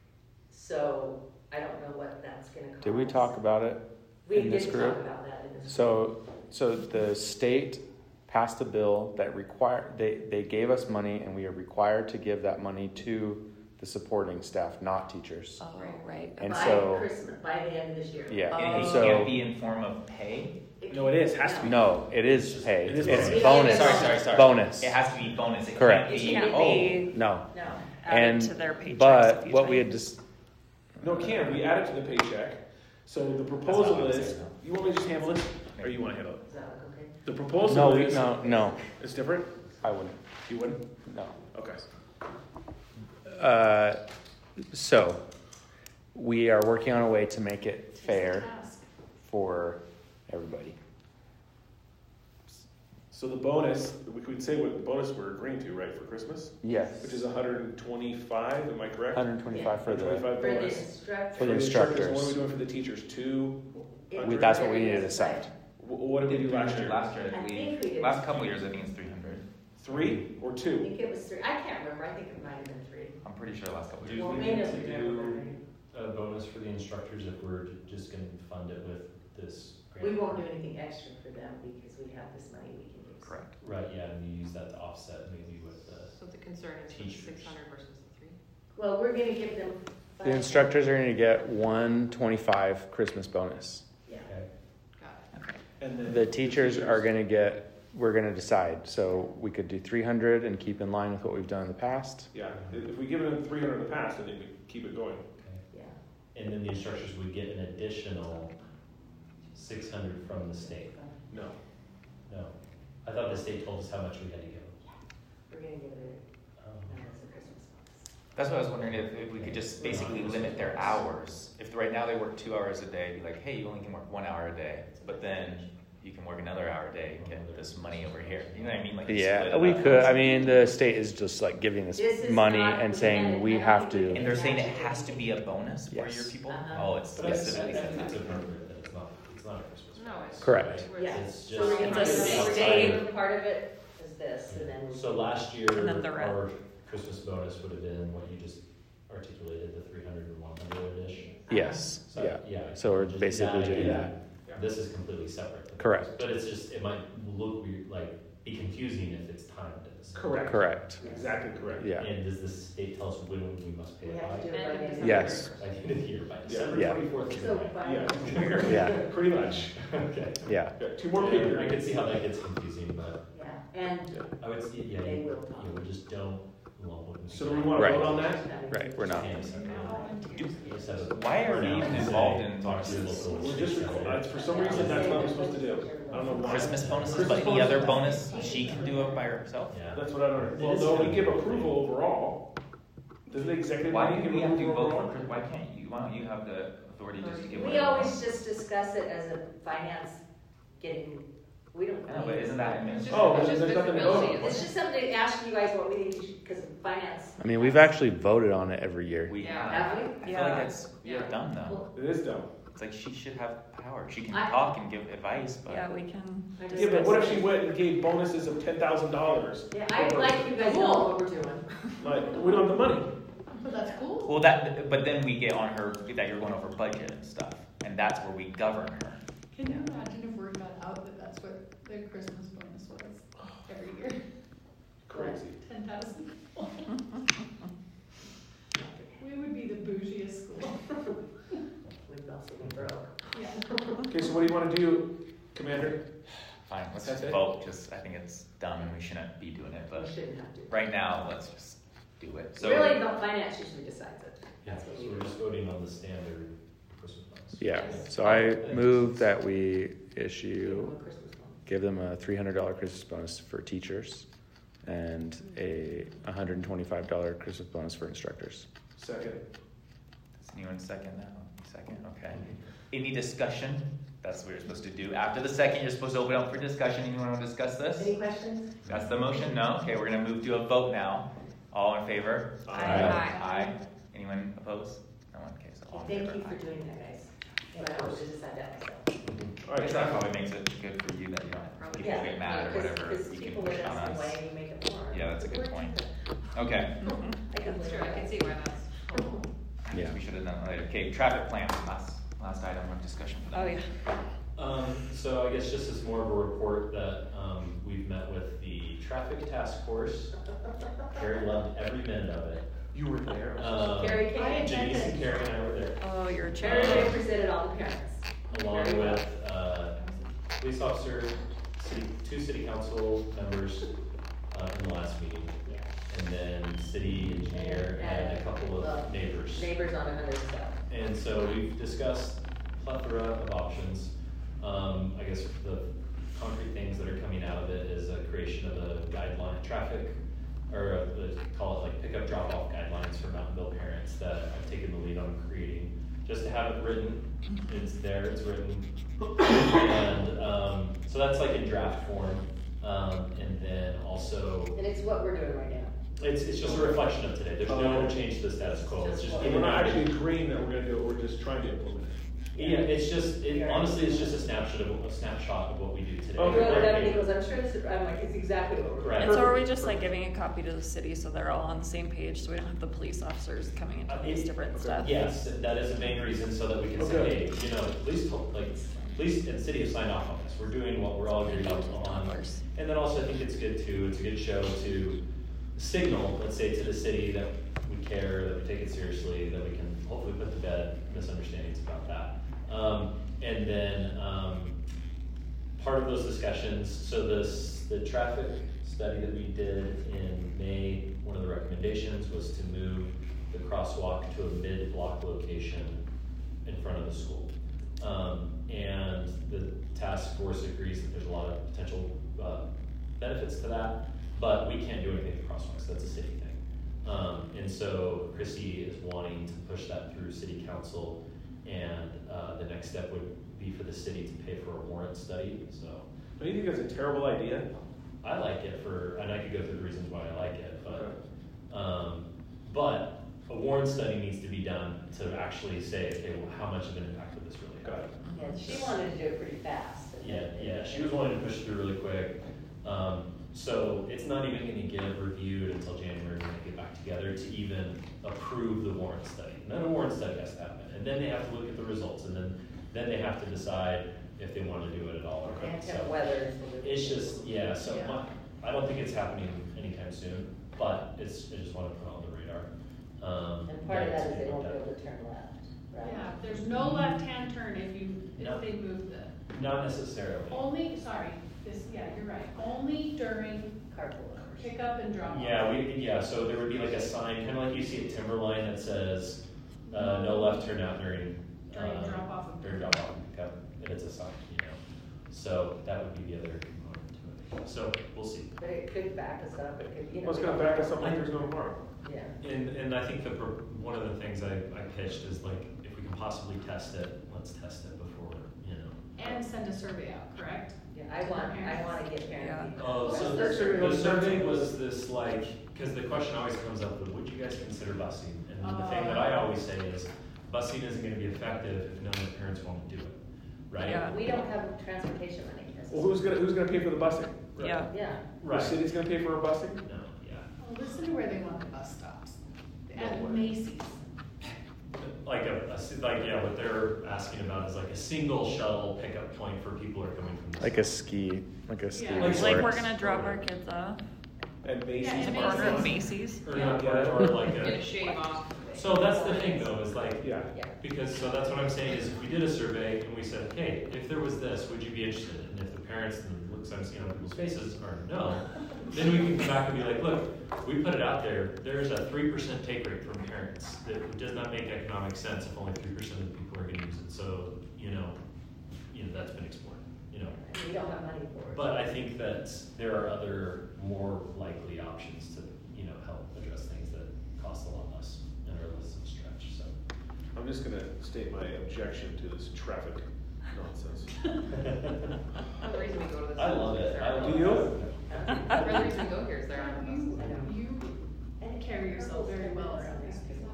Speaker 5: So, I don't know what that's gonna cost.
Speaker 6: Did we talk about it?
Speaker 5: We
Speaker 6: in this
Speaker 5: did
Speaker 6: group?
Speaker 5: talk about that in this group.
Speaker 6: So the state passed a bill that they gave us money, and we are required to give that money to the supporting staff, not teachers.
Speaker 3: Oh, right.
Speaker 6: And
Speaker 5: by
Speaker 6: so-
Speaker 5: Christmas, by the end of this year.
Speaker 6: Yeah,
Speaker 3: Oh.
Speaker 4: And it
Speaker 6: so-
Speaker 4: can't be in form of pay.
Speaker 1: No, it is. Has to be.
Speaker 6: No, it is pay.
Speaker 1: It is
Speaker 6: It's
Speaker 1: bonus.
Speaker 6: bonus.
Speaker 4: Sorry.
Speaker 6: Bonus.
Speaker 4: It has to be bonus. It
Speaker 6: Correct.
Speaker 4: Can't be,
Speaker 3: It can't
Speaker 4: oh,
Speaker 3: be
Speaker 6: No.
Speaker 5: No.
Speaker 3: added
Speaker 6: And
Speaker 3: to their paychecks a
Speaker 6: but
Speaker 3: few
Speaker 6: what we had
Speaker 3: times.
Speaker 6: just
Speaker 1: No, it can. We add it to the paycheck. So the proposal
Speaker 4: what I'm
Speaker 1: is,
Speaker 4: saying.
Speaker 1: you want me to just handle it? Or you want to handle it?
Speaker 5: Is that okay?
Speaker 1: The proposal is.
Speaker 6: no.
Speaker 1: It's different?
Speaker 6: I wouldn't.
Speaker 1: You wouldn't?
Speaker 6: No.
Speaker 1: Okay.
Speaker 6: So we are working on a way to make it fair for everybody.
Speaker 1: So the bonus, we could say what the bonus we're agreeing to, right, for Christmas?
Speaker 6: Yes.
Speaker 1: Which is 125, am I correct?
Speaker 6: 125 for the
Speaker 1: 125
Speaker 5: For the
Speaker 1: bonus.
Speaker 5: instructors.
Speaker 6: For the
Speaker 1: What are
Speaker 6: instructors.
Speaker 1: we doing for the teachers? 2?
Speaker 6: That's what we need to decide.
Speaker 1: What did we do last year?
Speaker 4: Last year,
Speaker 5: I
Speaker 4: I
Speaker 5: think we
Speaker 4: believe.
Speaker 5: did.
Speaker 4: Last couple of years, I think it's 300.
Speaker 1: 3 or
Speaker 5: I
Speaker 1: 2?
Speaker 5: think it was 3, I can't remember, I think it might have been 3.
Speaker 4: I'm pretty sure last couple of
Speaker 2: Do
Speaker 4: years.
Speaker 5: Well,
Speaker 2: we
Speaker 5: maybe
Speaker 2: need
Speaker 5: it
Speaker 2: to
Speaker 5: was
Speaker 2: do
Speaker 5: never.
Speaker 2: a bonus for the instructors if we're just gonna fund it with this grant?
Speaker 5: We won't do anything extra for them because we have this money we can use.
Speaker 4: Correct.
Speaker 2: Right, yeah, and you use that to offset maybe with the,
Speaker 7: So the concern is the
Speaker 2: Teachers.
Speaker 7: 600 versus the 3?
Speaker 5: Well, we're gonna give them.
Speaker 6: The instructors are going to get 125 Christmas bonus.
Speaker 5: Yeah.
Speaker 2: okay,
Speaker 7: Got it.
Speaker 1: And then
Speaker 6: The teachers are going to get, we're going to decide. So we could do 300 and keep in line with what we've done in the past.
Speaker 1: Yeah, if we give them 300 in the past, then we keep it going.
Speaker 2: okay.
Speaker 5: Yeah.
Speaker 2: And then the instructors would get an additional 600 from the state?
Speaker 1: No.
Speaker 2: No. I thought the state told us how much we had to give.
Speaker 5: We're gonna give it
Speaker 2: Oh.
Speaker 5: a, no, it's a Christmas bonus.
Speaker 4: That's what I was wondering if we could just basically limit their hours. If right now they work 2 hours a day, be like, hey, you only can work 1 hour a day, but then you can work another hour a day and get this money over here. You know what I mean? Like split
Speaker 6: Yeah,
Speaker 4: it
Speaker 6: we
Speaker 4: up.
Speaker 6: could. I mean, the state is just like giving us
Speaker 5: This is
Speaker 6: money
Speaker 5: not
Speaker 6: and saying
Speaker 5: independent.
Speaker 6: we
Speaker 5: I don't
Speaker 6: have
Speaker 5: think we
Speaker 6: to.
Speaker 4: And they're saying it has to be a bonus for
Speaker 6: Yes.
Speaker 4: your people?
Speaker 5: Uh-huh.
Speaker 4: Oh, it's
Speaker 2: But I
Speaker 4: specifically said
Speaker 2: think it's
Speaker 4: that.
Speaker 2: appropriate that it's not a Christmas.
Speaker 7: No, it's.
Speaker 6: Correct.
Speaker 7: Right?
Speaker 5: Yeah.
Speaker 2: It's
Speaker 5: So we're
Speaker 2: just.
Speaker 5: gonna
Speaker 3: It's a
Speaker 5: do, we're
Speaker 3: state-
Speaker 5: gonna do part of it is this, and then.
Speaker 2: So last year,
Speaker 3: And then the rest.
Speaker 2: our Christmas bonus would have been what you just articulated, the 300 and 100-ish.
Speaker 6: Yes.
Speaker 2: So,
Speaker 6: Yeah.
Speaker 2: yeah.
Speaker 6: So we're
Speaker 2: just
Speaker 6: basically
Speaker 2: adding
Speaker 6: doing
Speaker 2: that. This is completely separate.
Speaker 6: Correct.
Speaker 2: But it's just, it might look weird, like, be confusing if it's timed at the same
Speaker 1: Correct.
Speaker 6: Correct.
Speaker 1: Exactly correct.
Speaker 6: Yeah.
Speaker 2: And does the state tell us when we must pay
Speaker 5: We
Speaker 2: it
Speaker 5: have
Speaker 2: by?
Speaker 5: to do it by
Speaker 7: End of
Speaker 5: the end.
Speaker 7: December.
Speaker 6: Yes.
Speaker 2: By the end of the year, by December
Speaker 6: Yeah.
Speaker 2: 24th.
Speaker 5: So by.
Speaker 1: Yeah.
Speaker 6: Yeah.
Speaker 1: Pretty much.
Speaker 2: Okay.
Speaker 6: Yeah.
Speaker 1: Yeah, 2 more
Speaker 2: Yeah,
Speaker 1: pay
Speaker 2: I
Speaker 1: periods.
Speaker 2: can see how that gets confusing, but
Speaker 5: Yeah, and
Speaker 2: I would see, yeah,
Speaker 5: They
Speaker 2: you
Speaker 5: will talk.
Speaker 2: know, just don't lump them
Speaker 1: So do we
Speaker 2: together.
Speaker 1: want to
Speaker 6: Right.
Speaker 1: vote on that?
Speaker 6: Right, we're not.
Speaker 2: Can't separate them. Just have it-
Speaker 4: Why are we
Speaker 2: now
Speaker 4: even
Speaker 2: say,
Speaker 4: involved in
Speaker 2: talk to your
Speaker 4: bonuses?
Speaker 2: local
Speaker 1: We're just, for some reason, that's what we're supposed to do. I don't know why.
Speaker 4: Christmas bonuses, but
Speaker 1: Christmas
Speaker 4: any other
Speaker 1: bonuses?
Speaker 4: bonus, she can do it by herself?
Speaker 2: Yeah.
Speaker 1: That's what I don't know. Well,
Speaker 2: It is
Speaker 1: no, we
Speaker 2: kind of-
Speaker 1: give approval overall. Doesn't the executive
Speaker 4: Why
Speaker 1: body
Speaker 4: do
Speaker 1: give
Speaker 4: we have to
Speaker 1: approval
Speaker 4: vote for
Speaker 1: overall?
Speaker 4: Chris? Why can't you? Why don't you have the authority just to give?
Speaker 5: We
Speaker 4: whatever you
Speaker 5: always
Speaker 4: want?
Speaker 5: just discuss it as a finance getting, we don't.
Speaker 4: I know, but isn't that?
Speaker 1: Oh,
Speaker 7: It's just
Speaker 1: there's nothing to
Speaker 7: visibility.
Speaker 1: vote on.
Speaker 5: It's just something to ask you guys what we think you should, because of finance.
Speaker 6: I mean, we've actually voted on it every year.
Speaker 4: We
Speaker 7: Yeah.
Speaker 4: have.
Speaker 5: Have we?
Speaker 4: I feel
Speaker 3: Yeah.
Speaker 4: like that's
Speaker 7: Yeah.
Speaker 4: dumb though.
Speaker 1: It is dumb.
Speaker 4: It's like she should have power. She can
Speaker 5: I-
Speaker 4: talk and give advice, but
Speaker 3: Yeah, we can.
Speaker 1: Yeah, but what if she went and gave bonuses of $10,000?
Speaker 5: Yeah, I'd like you guys to know what we're doing.
Speaker 1: Like, we don't have the money.
Speaker 8: But that's cool.
Speaker 4: well, that. But then we get on her that you're going over budget and stuff, and that's where we govern her.
Speaker 8: Can you imagine if word got out that that's what the Christmas bonus was every year?
Speaker 1: Crazy.
Speaker 8: 10,000. We would be the bougiest school.
Speaker 5: We'd also be broke.
Speaker 8: Yeah.
Speaker 1: Okay, so what do you want to do, Commander?
Speaker 4: Fine, let's
Speaker 1: That's
Speaker 4: just
Speaker 1: it?
Speaker 4: vote. Just I think it's dumb and we shouldn't be doing it.
Speaker 5: We
Speaker 4: But
Speaker 5: shouldn't have to.
Speaker 4: right now, let's just do it. So
Speaker 5: Really, the finance usually decides it.
Speaker 2: Yeah,
Speaker 5: That's what
Speaker 2: so
Speaker 5: we
Speaker 2: we're
Speaker 5: do.
Speaker 2: just voting on the standard Christmas bonus.
Speaker 6: Yeah, so I move that we issue,
Speaker 5: Christmas one.
Speaker 6: give them a $300 Christmas bonus for teachers and a $125 Christmas bonus for instructors.
Speaker 1: Second.
Speaker 4: Does anyone second that? Second, okay. Any discussion? That's what you're supposed to do. After the second, you're supposed to open up for discussion. Anyone want to discuss this?
Speaker 5: Any questions?
Speaker 4: That's the motion? No? Okay, we're gonna move to a vote now. All in favor?
Speaker 1: Aye.
Speaker 4: Aye. Anyone opposed? No one? Okay, so all in
Speaker 5: Thank
Speaker 4: favor.
Speaker 5: you for doing that, guys. But I would have decide that myself.
Speaker 1: All
Speaker 4: I
Speaker 1: right,
Speaker 4: guess that
Speaker 1: traffic.
Speaker 4: probably makes it good for you that you don't, people
Speaker 5: Yeah,
Speaker 4: get mad or
Speaker 5: because-
Speaker 4: whatever.
Speaker 5: because
Speaker 4: You can
Speaker 5: people
Speaker 4: push
Speaker 5: live
Speaker 4: on
Speaker 5: us
Speaker 4: us.
Speaker 5: away and you make it more.
Speaker 4: Yeah, that's a good point. Okay.
Speaker 5: I can
Speaker 7: That's
Speaker 5: live
Speaker 7: true, I
Speaker 5: with
Speaker 7: can
Speaker 5: that.
Speaker 7: see why that's helpful.
Speaker 4: I guess
Speaker 6: Yeah.
Speaker 4: we should have done it later. Okay, traffic plans, last item of discussion for that.
Speaker 3: Oh, yeah.
Speaker 2: So I guess just as more of a report that we've met with the traffic task force. Carrie loved every minute of it.
Speaker 1: You were there.
Speaker 5: Carrie
Speaker 8: I
Speaker 5: came,
Speaker 2: Janice and Carrie and I were there,
Speaker 3: Oh, you're a
Speaker 5: Carrie
Speaker 3: chair.
Speaker 5: represented all the parents.
Speaker 2: along
Speaker 5: Very well.
Speaker 2: with police officer, two city council members in the last meeting,
Speaker 5: Yeah.
Speaker 2: and then city engineer and a couple of neighbors.
Speaker 5: Neighbors on 100 stuff.
Speaker 2: And so we've discussed plethora of options. I guess the concrete things that are coming out of it is a creation of a guideline, traffic, or call it like pickup drop-off guidelines for Mountainville parents that I've taken the lead on creating, just to have it written. It's there, it's written. And so that's like in draft form. And then also,
Speaker 5: And it's what we're doing right now.
Speaker 2: it's just a reflection of today. There's no change to the status quo. It's just
Speaker 1: We're not actually agreeing that we're gonna do it, we're just trying to implement it.
Speaker 2: Yeah, it's just, honestly, it's just a snapshot of what we do today.
Speaker 1: Okay.
Speaker 5: Whoever Deputy goes, I'm sure this, I'm like, it's exactly what we're doing.
Speaker 2: Right.
Speaker 3: And so are we just like giving a copy to the city so they're all on the same page, so we don't have the police officers coming into these different stuff?
Speaker 2: Yes, that is the main reason, so that we can say,
Speaker 1: Okay.
Speaker 2: hey, you know, police and city have signed off on this. We're doing what we're all agreed on.
Speaker 3: Dollars.
Speaker 2: And then also, I think it's good too, it's a good show to signal, let's say, to the city that we care, that we take it seriously, that we can hopefully put to bed misunderstandings about that. And then, part of those discussions, so the traffic study that we did in May, one of the recommendations was to move the crosswalk to a mid-block location in front of the school. And the task force agrees that there's a lot of potential benefits to that, but we can't do anything to crosswalks, that's a city thing. And so Chrissy is wanting to push that through city council, and the next step would be for the city to pay for a warrant study, so.
Speaker 1: Don't you think that's a terrible idea?
Speaker 2: I like it and I could go through the reasons why I like it, but a warrant study needs to be done to actually say, okay, well, how much of an impact would this really have?
Speaker 1: Got it.
Speaker 5: Yeah, she wanted to do it pretty fast.
Speaker 2: Yeah, she was wanting to push through really quick. So it's not even gonna get reviewed until January when they get back together to even approve the warrant study. And then a warrant study has to happen, and then they have to look at the results, and then they have to decide if they want to do it at all.
Speaker 5: They have to
Speaker 2: So
Speaker 5: have weather.
Speaker 2: it's just, so
Speaker 8: Yeah.
Speaker 2: I don't think it's happening anytime soon, but I just want to put it on the radar.
Speaker 5: And part of that is they won't be able to turn left, right?
Speaker 8: Yeah, there's no left-hand turn if
Speaker 2: No.
Speaker 8: they move the,
Speaker 2: Not necessarily.
Speaker 8: only, sorry, Yeah, you're right. Only during
Speaker 5: Carpool.
Speaker 8: pick up and drop off.
Speaker 2: Yeah, so there would be like a sign, kind of like you see at Timberline that says, no left turn out during
Speaker 8: drop off.
Speaker 2: During drop off and pick up, and it's a sign, So that would be the other component to it. So we'll see.
Speaker 5: But it could back us up, it could,
Speaker 1: Well, it's gonna back us up like there's no tomorrow.
Speaker 5: Yeah.
Speaker 2: And I think one of the things I pitched is like, if we can possibly test it, let's test it before,
Speaker 8: And send a survey out, correct?
Speaker 5: Yeah, I want to get parent
Speaker 3: Yeah.
Speaker 5: feedback.
Speaker 2: Oh, so the survey was this because the question always comes up, would you guys consider busing? And the thing that I always say is, busing isn't gonna be effective if none of the parents want to do it, right?
Speaker 3: Yeah.
Speaker 5: We don't have transportation money.
Speaker 1: Well, who's gonna pay for the busing?
Speaker 3: Yeah.
Speaker 5: Yeah.
Speaker 1: The city's gonna pay for our busing?
Speaker 2: No, yeah.
Speaker 8: Well, listen to where they want the bus stops. At
Speaker 1: Nowhere.
Speaker 8: Macy's.
Speaker 2: What they're asking about is like a single shuttle pickup point for people who are coming from the
Speaker 6: Like a ski
Speaker 8: Yeah.
Speaker 6: resort.
Speaker 3: Like we're gonna drop our kids off.
Speaker 1: At Macy's?
Speaker 8: Yeah, and
Speaker 3: Corner of
Speaker 8: Macy's.
Speaker 3: Macy's.
Speaker 2: or like
Speaker 7: Get
Speaker 2: a.
Speaker 7: a shave off.
Speaker 2: So that's the thing though, is like,
Speaker 1: Yeah.
Speaker 2: so that's what I'm saying is if we did a survey and we said, hey, if there was this, would you be interested? And if the parents and the looks I'm seeing on people's faces are no, then we can come back and be like, look, we put it out there, there's a 3% take rate from parents. That does not make economic sense if only 3% of the people are gonna use it. So, that's been explored,
Speaker 5: We don't have money for it.
Speaker 2: But I think that there are other more likely options to, help address things that cost a lot less and are less of a stretch, so.
Speaker 1: I'm just gonna state my objection to this traffic nonsense.
Speaker 7: Another reason we go to this.
Speaker 2: I love it.
Speaker 1: Do you?
Speaker 7: Another reason we go here is there aren't buses.
Speaker 8: You carry yourself very well around these people.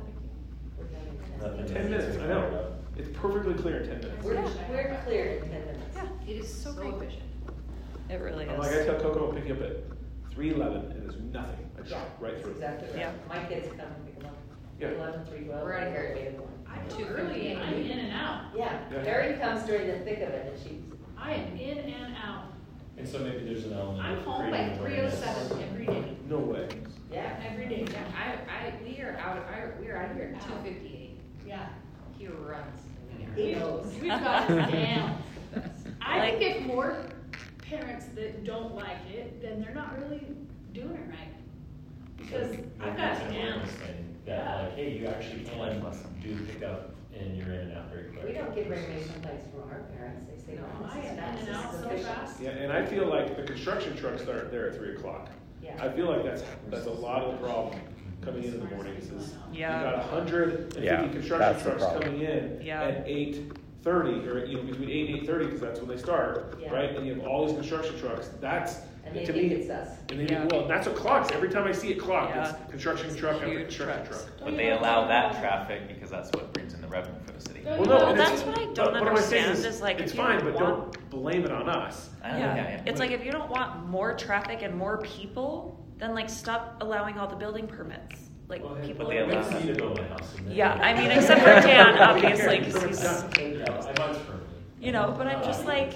Speaker 1: 10 minutes, I know. It's perfectly clear in 10 minutes.
Speaker 5: We're clear in 10 minutes.
Speaker 3: Yeah.
Speaker 7: It is so efficient.
Speaker 3: It really
Speaker 1: I'm like, I
Speaker 3: is.
Speaker 1: tell Coco, I'll pick you up at 3:11, and there's nothing. I just
Speaker 5: Yeah,
Speaker 1: right
Speaker 5: that's
Speaker 1: through.
Speaker 5: exactly right.
Speaker 3: Yeah.
Speaker 5: My kids come and pick them up.
Speaker 1: Yeah.
Speaker 5: 11, 3:12.
Speaker 7: We're out of here.
Speaker 8: I'm
Speaker 7: Too
Speaker 8: too early and I'm in and out.
Speaker 5: Yeah,
Speaker 1: Yeah.
Speaker 5: Mary comes during the thick of it and she.
Speaker 8: I am in and out.
Speaker 2: And so maybe there's an element
Speaker 8: I'm
Speaker 2: of
Speaker 8: home by
Speaker 2: creating awareness.
Speaker 8: 3:07 every day.
Speaker 1: No way.
Speaker 5: Yeah.
Speaker 8: Every day, yeah.
Speaker 7: We are out of here at 2:58.
Speaker 8: Yeah.
Speaker 7: He runs.
Speaker 5: He knows.
Speaker 8: We've got it down. I
Speaker 3: Like-
Speaker 8: think if more parents that don't like it, then they're not really doing it right. Because
Speaker 2: Maybe
Speaker 8: I've got
Speaker 2: it's
Speaker 8: it
Speaker 2: an
Speaker 8: down.
Speaker 2: awareness thing, that like, hey, you actually can do pickup and you're in and out very quick.
Speaker 5: We don't get very many sometimes from our parents. They say,
Speaker 7: No,
Speaker 5: "Mom,
Speaker 8: I
Speaker 5: this is
Speaker 8: am
Speaker 5: fast,
Speaker 8: in and out
Speaker 5: this is
Speaker 8: so
Speaker 5: efficient."
Speaker 8: fast.
Speaker 1: Yeah, and I feel like the construction trucks start there at 3 o'clock.
Speaker 5: Yeah.
Speaker 1: I feel like that's a lot of the problem coming in the mornings is
Speaker 3: Yeah.
Speaker 1: you got 150
Speaker 6: Yeah,
Speaker 1: construction
Speaker 6: that's the
Speaker 1: trucks
Speaker 6: problem.
Speaker 1: coming in
Speaker 3: Yeah.
Speaker 1: at 8:30 or between 8 and 8:30 because that's when they start,
Speaker 5: Yeah.
Speaker 1: right? And you have all these construction trucks. That's
Speaker 5: And they
Speaker 1: to
Speaker 5: think
Speaker 1: me.
Speaker 5: it's us.
Speaker 1: And they
Speaker 3: Yeah.
Speaker 1: well, that's what clocks. Every time I see it clock,
Speaker 3: Yeah.
Speaker 1: it's construction truck after
Speaker 3: Huge
Speaker 1: construction
Speaker 3: trucks.
Speaker 1: truck.
Speaker 4: But they allow that traffic because that's what brings in the revenue for the city.
Speaker 8: Well,
Speaker 1: Well,
Speaker 8: no,
Speaker 1: no,
Speaker 3: Well,
Speaker 1: and
Speaker 3: that's
Speaker 1: it's-
Speaker 3: what I
Speaker 1: but
Speaker 3: don't
Speaker 1: what I'm saying
Speaker 3: understand is like
Speaker 1: it's
Speaker 3: if you
Speaker 1: fine,
Speaker 3: don't
Speaker 1: but
Speaker 3: want,
Speaker 1: don't blame it on us.
Speaker 4: I know,
Speaker 3: yeah, it's like if you don't want more traffic and more people, then like stop allowing all the building permits. Like
Speaker 2: Well, hey,
Speaker 3: people
Speaker 4: but they
Speaker 3: are
Speaker 4: allow
Speaker 2: It's
Speaker 3: lazy.
Speaker 2: easy to build my house in there.
Speaker 3: Yeah, I mean, except for Dan, obviously, because he's,
Speaker 2: Yeah, I bought it firmly.
Speaker 3: but I'm just like,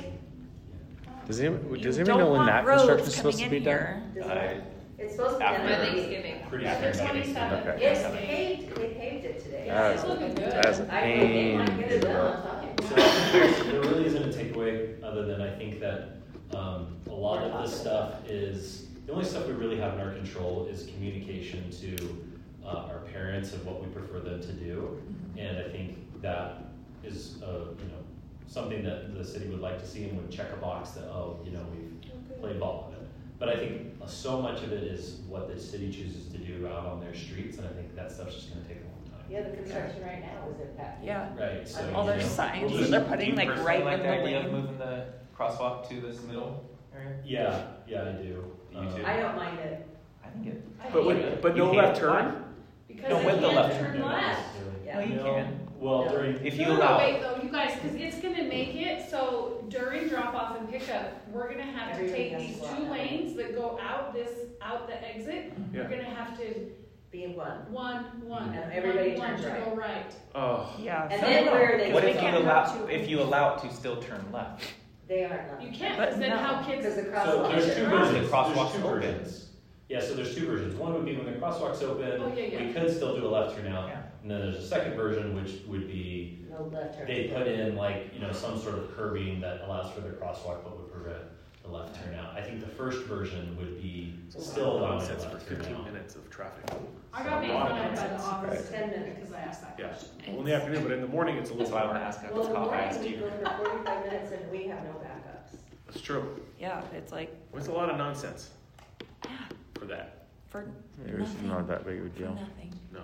Speaker 6: Does
Speaker 3: you
Speaker 6: anybody
Speaker 3: don't
Speaker 6: know when
Speaker 3: want
Speaker 6: that construction
Speaker 3: roads
Speaker 6: is supposed to
Speaker 3: coming
Speaker 6: be
Speaker 3: in
Speaker 6: done?
Speaker 3: here.
Speaker 5: Does
Speaker 4: I-
Speaker 5: it? It's supposed to be
Speaker 4: After
Speaker 5: done.
Speaker 7: By
Speaker 5: in the-
Speaker 7: Thanksgiving.
Speaker 2: Pretty
Speaker 8: After
Speaker 2: soon.
Speaker 8: 27th.
Speaker 6: Okay.
Speaker 5: It's paved, they paved it today.
Speaker 6: That
Speaker 8: It's looking good.
Speaker 6: That's a
Speaker 5: I know, they
Speaker 6: pain.
Speaker 5: might get it done on time.
Speaker 2: So there really isn't a takeaway other than I think that a lot of this stuff is, the only stuff we really have in our control is communication to our parents of what we prefer them to do. And I think that is, something that the city would like to see and would check a box that, we've played ball with it. But I think so much of it is what the city chooses to do out on their streets, and I think that stuff's just gonna take a long time.
Speaker 5: Yeah, the construction right now is impacted.
Speaker 3: yeah,
Speaker 2: Right, so.
Speaker 3: all their
Speaker 2: you know,
Speaker 3: signs
Speaker 2: we'll
Speaker 3: that they're
Speaker 2: just-
Speaker 3: putting like
Speaker 4: Do you
Speaker 3: right
Speaker 4: personally
Speaker 3: in
Speaker 4: like the idea of
Speaker 3: the lane.
Speaker 4: moving the crosswalk to this middle area?
Speaker 2: Yeah, I do.
Speaker 4: You too?
Speaker 5: I don't mind it.
Speaker 4: I think it.
Speaker 8: I
Speaker 1: But
Speaker 8: hate it.
Speaker 1: but
Speaker 4: You
Speaker 1: no
Speaker 4: hate
Speaker 1: left
Speaker 4: it.
Speaker 1: turn.
Speaker 8: Because
Speaker 4: No,
Speaker 8: they
Speaker 4: with the
Speaker 8: can't
Speaker 4: left
Speaker 8: turn
Speaker 4: turn.
Speaker 8: left.
Speaker 5: Yeah.
Speaker 4: No, you
Speaker 2: No,
Speaker 4: can.
Speaker 2: Well,
Speaker 5: No.
Speaker 2: during.
Speaker 4: If you
Speaker 8: No,
Speaker 4: allow.
Speaker 8: wait though, you guys, because it's gonna make it so during drop off and pickup, we're gonna have to
Speaker 5: Everybody
Speaker 8: take
Speaker 5: has
Speaker 8: these
Speaker 5: to go
Speaker 8: two
Speaker 5: out.
Speaker 8: lanes that go out the exit.
Speaker 1: Yeah.
Speaker 8: We're gonna have to
Speaker 5: Be in one.
Speaker 8: one,
Speaker 5: And everybody
Speaker 8: one
Speaker 5: turns
Speaker 8: to
Speaker 5: right.
Speaker 8: go right.
Speaker 1: Oh.
Speaker 3: Yeah.
Speaker 5: And then where they,
Speaker 4: What
Speaker 3: we
Speaker 4: if you
Speaker 3: can't have
Speaker 4: allow,
Speaker 3: two
Speaker 4: if you allow it to still turn left?
Speaker 5: they aren't not.
Speaker 8: You can't,
Speaker 3: But
Speaker 8: because then
Speaker 3: no.
Speaker 8: how kids.
Speaker 5: Because the
Speaker 2: So
Speaker 5: crosswalk.
Speaker 2: there's
Speaker 5: is
Speaker 2: two
Speaker 5: wrong.
Speaker 2: versions.
Speaker 4: The crosswalk's
Speaker 2: There's two
Speaker 4: open.
Speaker 2: versions. Yeah, so there's two versions. One would be when the crosswalk's open,
Speaker 8: Oh, yeah.
Speaker 2: we could still do a left turn out.
Speaker 4: Yeah.
Speaker 2: And then there's a second version, which would be,
Speaker 5: No left turn.
Speaker 2: they put in like, some sort of curbing that allows for the crosswalk but would prevent the a left turnout. I think the first version would be still allowing a
Speaker 1: Sets for
Speaker 2: left
Speaker 1: 15
Speaker 2: turnout.
Speaker 1: minutes of traffic.
Speaker 8: I got made
Speaker 1: A lot of
Speaker 8: fun of by the
Speaker 1: nonsense.
Speaker 8: office
Speaker 5: 10 minutes.
Speaker 8: because I asked that
Speaker 1: Yeah,
Speaker 8: question.
Speaker 1: well, in the afternoon, but in the morning, it's a
Speaker 4: That's
Speaker 1: little
Speaker 4: why I want to
Speaker 1: more.
Speaker 4: ask if
Speaker 5: Well,
Speaker 4: it's
Speaker 5: in the
Speaker 4: called. I
Speaker 5: morning,
Speaker 4: asked
Speaker 5: we
Speaker 4: you.
Speaker 5: go for 45 minutes and we have no backups.
Speaker 1: That's true.
Speaker 3: Yeah, it's like,
Speaker 1: It's a lot of nonsense
Speaker 3: yeah,
Speaker 1: for that.
Speaker 3: for
Speaker 6: It's
Speaker 3: nothing.
Speaker 6: not that big of a
Speaker 3: For
Speaker 6: deal.
Speaker 3: nothing.
Speaker 1: No.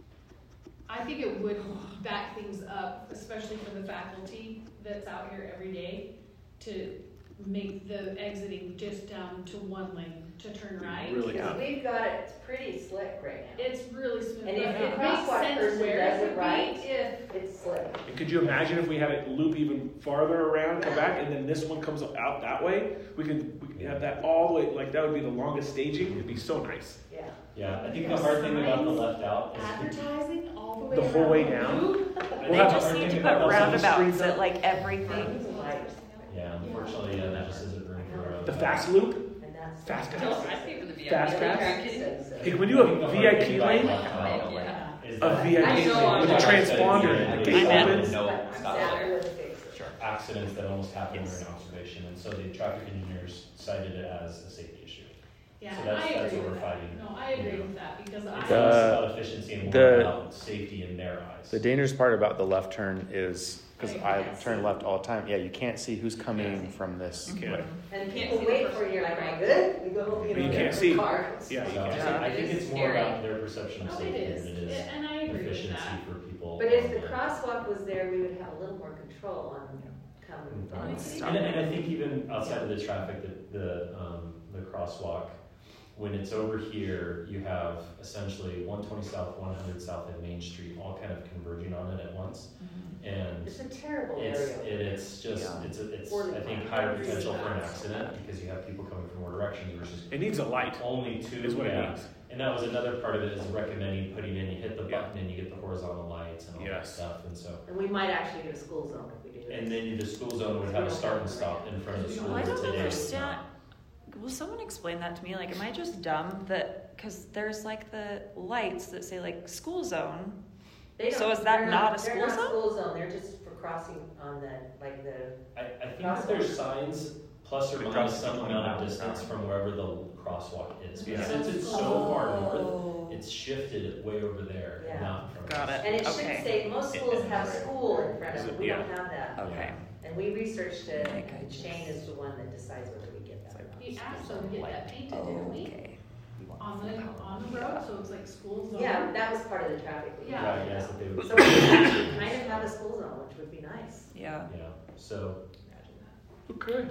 Speaker 8: I think it would back things up, especially for the faculty that's out here every day, to make the exiting just down to one lane to turn right.
Speaker 1: Really
Speaker 5: Because
Speaker 1: out.
Speaker 5: we've got it pretty slick right now.
Speaker 8: It's really smooth.
Speaker 5: And if
Speaker 8: but
Speaker 5: the
Speaker 8: it makes
Speaker 5: crosswalk
Speaker 8: sense
Speaker 5: person
Speaker 8: where
Speaker 5: does
Speaker 8: it
Speaker 5: it
Speaker 8: would
Speaker 5: right,
Speaker 8: be if
Speaker 5: It's slick.
Speaker 1: And could you imagine if we had it loop even farther around, come back, and then this one comes out that way? We could have that all the way, like that would be the longest staging. It'd be so nice.
Speaker 5: Yeah.
Speaker 2: Yeah, I think the hard thing about the left out is
Speaker 8: advertising all the way
Speaker 1: The whole way
Speaker 8: around.
Speaker 1: down?
Speaker 8: Loop.
Speaker 2: I
Speaker 3: They
Speaker 2: think the
Speaker 3: just
Speaker 2: hard
Speaker 3: need to
Speaker 2: thing
Speaker 3: put
Speaker 2: about the
Speaker 3: roundabouts
Speaker 1: streets
Speaker 3: at like everything.
Speaker 2: Yeah, unfortunately, there just isn't room for
Speaker 1: The fast loop,
Speaker 5: And that's.
Speaker 1: fast
Speaker 7: No,
Speaker 1: pass.
Speaker 7: I think for the VIP.
Speaker 1: Fast pass?
Speaker 5: Pass?
Speaker 1: Hey, can we do a VIP lane?
Speaker 7: Yeah.
Speaker 1: A VIP
Speaker 7: I know
Speaker 1: lane with a
Speaker 7: I'm
Speaker 1: transponder. The
Speaker 2: Yeah.
Speaker 1: gate
Speaker 3: I'm in.
Speaker 1: opens.
Speaker 4: No,
Speaker 5: But
Speaker 4: stop
Speaker 5: that
Speaker 4: there.
Speaker 5: would fix it.
Speaker 4: Sure.
Speaker 2: Accidents that almost happen during observation, and so the traffic engineers cited it as a safety issue.
Speaker 8: Yeah,
Speaker 2: So
Speaker 8: and
Speaker 2: that's
Speaker 8: I agree
Speaker 2: what we're
Speaker 8: with that.
Speaker 2: fighting.
Speaker 8: No, I agree with that because
Speaker 2: It's
Speaker 8: I.
Speaker 2: less about efficiency and more
Speaker 6: the-
Speaker 2: about safety in their eyes.
Speaker 6: The dangerous part about the left turn is, because I
Speaker 8: Right.
Speaker 6: turn left all the time, yeah, you can't see who's coming from this
Speaker 1: You can't.
Speaker 6: way.
Speaker 5: And
Speaker 7: Can't
Speaker 5: people
Speaker 7: see the
Speaker 5: wait
Speaker 7: person
Speaker 5: for you, you're like,
Speaker 7: right.
Speaker 5: oh, good, we go,
Speaker 1: But you
Speaker 5: know,
Speaker 1: can't
Speaker 5: the
Speaker 1: see.
Speaker 5: car.
Speaker 1: Yeah, you
Speaker 2: So
Speaker 1: can't.
Speaker 2: I think
Speaker 7: It is
Speaker 2: it's more
Speaker 7: scary.
Speaker 2: about their perception of
Speaker 8: Oh,
Speaker 2: safety
Speaker 8: it is.
Speaker 2: than it is
Speaker 8: And I agree with
Speaker 2: efficiency
Speaker 8: that.
Speaker 2: for people.
Speaker 5: But if
Speaker 2: on
Speaker 5: the crosswalk was there, we would have a little more control on coming
Speaker 2: Mhm.
Speaker 5: on.
Speaker 3: Stop.
Speaker 2: And I think even outside of the traffic, the crosswalk, when it's over here, you have essentially 120 South, 100 South, and Main Street all kind of converging on it at once. And
Speaker 5: It's a terrible
Speaker 2: it's
Speaker 5: area.
Speaker 2: it's I think higher potential for an accident because you have people coming from more directions versus
Speaker 1: It needs a light,
Speaker 2: only two.
Speaker 1: is what it
Speaker 2: yeah.
Speaker 1: needs.
Speaker 2: And that was another part of it is recommending putting in, you hit the button and you get the horizontal lights and all that
Speaker 1: Yes.
Speaker 2: stuff. And so,
Speaker 5: And we might actually get a school zone if we do this.
Speaker 2: and then the school zone would have a start and stop in front of the school.
Speaker 3: Well, I don't
Speaker 2: Today it's
Speaker 3: understand.
Speaker 2: not.
Speaker 3: Will someone explain that to me? Like, am I just dumb that, because there's like the lights that say like school zone.
Speaker 5: They don't-
Speaker 3: So is that
Speaker 5: they're
Speaker 3: not a
Speaker 5: They're
Speaker 3: school
Speaker 5: not
Speaker 3: zone?
Speaker 5: school zone, they're just for crossing on the, like the,
Speaker 2: I think that there's signs plus or
Speaker 4: Across
Speaker 2: minus
Speaker 4: the
Speaker 2: some
Speaker 4: 20
Speaker 2: amount of
Speaker 4: miles
Speaker 2: distance
Speaker 4: an hour.
Speaker 2: from wherever the crosswalk is.
Speaker 1: Yeah.
Speaker 2: But since it's so far north,
Speaker 3: Oh.
Speaker 2: it's shifted way over there,
Speaker 5: Yeah.
Speaker 2: not from
Speaker 3: Got
Speaker 2: us.
Speaker 3: it.
Speaker 5: and it should
Speaker 3: Okay.
Speaker 5: say, most schools have school in front of them, we
Speaker 1: Yeah.
Speaker 5: don't have that.
Speaker 3: Okay.
Speaker 5: And we researched it,
Speaker 3: I think I
Speaker 5: and
Speaker 3: just-
Speaker 5: Shane is the one that decides whether we get that or not.
Speaker 8: We asked them to get that painted, didn't we?
Speaker 3: Okay.
Speaker 8: On the road, so it's like school zone.
Speaker 5: Yeah, that was part of the traffic.
Speaker 8: Yeah.
Speaker 2: Right, yes, that they would.
Speaker 5: So we actually kind of have a school zone, which would be nice.
Speaker 3: Yeah.
Speaker 2: Yeah, so,
Speaker 1: Okay.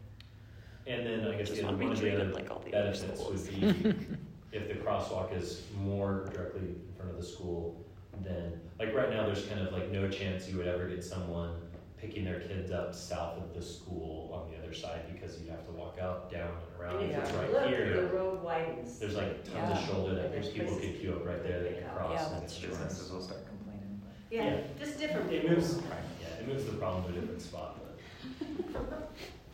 Speaker 2: and then I guess
Speaker 3: Just
Speaker 2: the other
Speaker 3: wanna be
Speaker 2: one of the
Speaker 3: treated
Speaker 2: other
Speaker 3: like all the other
Speaker 2: benefits
Speaker 3: schools.
Speaker 2: would be if the crosswalk is more directly in front of the school, then, like right now, there's kind of like no chance you would ever get someone picking their kids up south of the school on the other side because you'd have to walk out, down, and around.
Speaker 5: And
Speaker 2: If
Speaker 5: if
Speaker 2: it's
Speaker 5: you
Speaker 2: right
Speaker 5: look,
Speaker 2: here,
Speaker 5: the road widens.
Speaker 2: there's like tons
Speaker 3: Yeah.
Speaker 2: of shoulder that
Speaker 5: And there's
Speaker 2: people
Speaker 5: places
Speaker 2: could queue up right there, they can cross.
Speaker 3: Yeah,
Speaker 2: and
Speaker 3: that's
Speaker 2: it's
Speaker 3: true.
Speaker 2: just-
Speaker 4: Businesses will start complaining.
Speaker 5: Yeah,
Speaker 2: Yeah.
Speaker 5: just different.
Speaker 2: It
Speaker 5: people.
Speaker 2: moves, yeah, it moves the problem to a different spot, but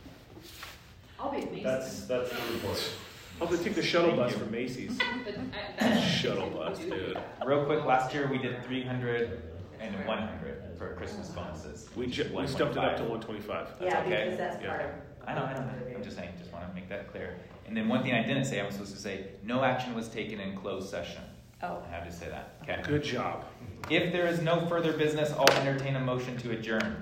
Speaker 8: I'll be amazed.
Speaker 2: that's the report.
Speaker 1: I'll have to take the shuttle bus from Macy's.
Speaker 7: But that-
Speaker 1: Shuttle bus, dude.
Speaker 4: Real quick, last year we did 300 and 100 for Christmas bonuses.
Speaker 1: We stumped it up to 125.
Speaker 5: Yeah,
Speaker 4: okay.
Speaker 5: because that's
Speaker 1: Yeah.
Speaker 5: part of.
Speaker 4: I know. I'm just saying, just want to make that clear. And then one thing I didn't say, I was supposed to say, no action was taken in closed session.
Speaker 3: Oh.
Speaker 4: I had to say that. Okay.
Speaker 1: Good job.
Speaker 4: If there is no further business, I'll entertain a motion to adjourn.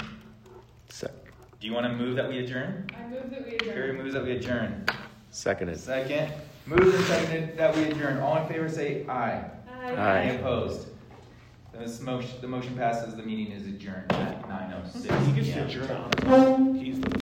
Speaker 4: Do you want to move that we adjourn?
Speaker 8: I move that we
Speaker 4: Carrie
Speaker 8: adjourn.
Speaker 4: moves that we adjourn.
Speaker 6: Seconded.
Speaker 4: Second. Moved and seconded that we adjourn. All in favor say aye.
Speaker 6: Aye.
Speaker 4: Any opposed? The motion passes. The meeting is adjourned at 9:06.
Speaker 1: He gets to
Speaker 4: p.m.
Speaker 1: adjourn on his own. He's the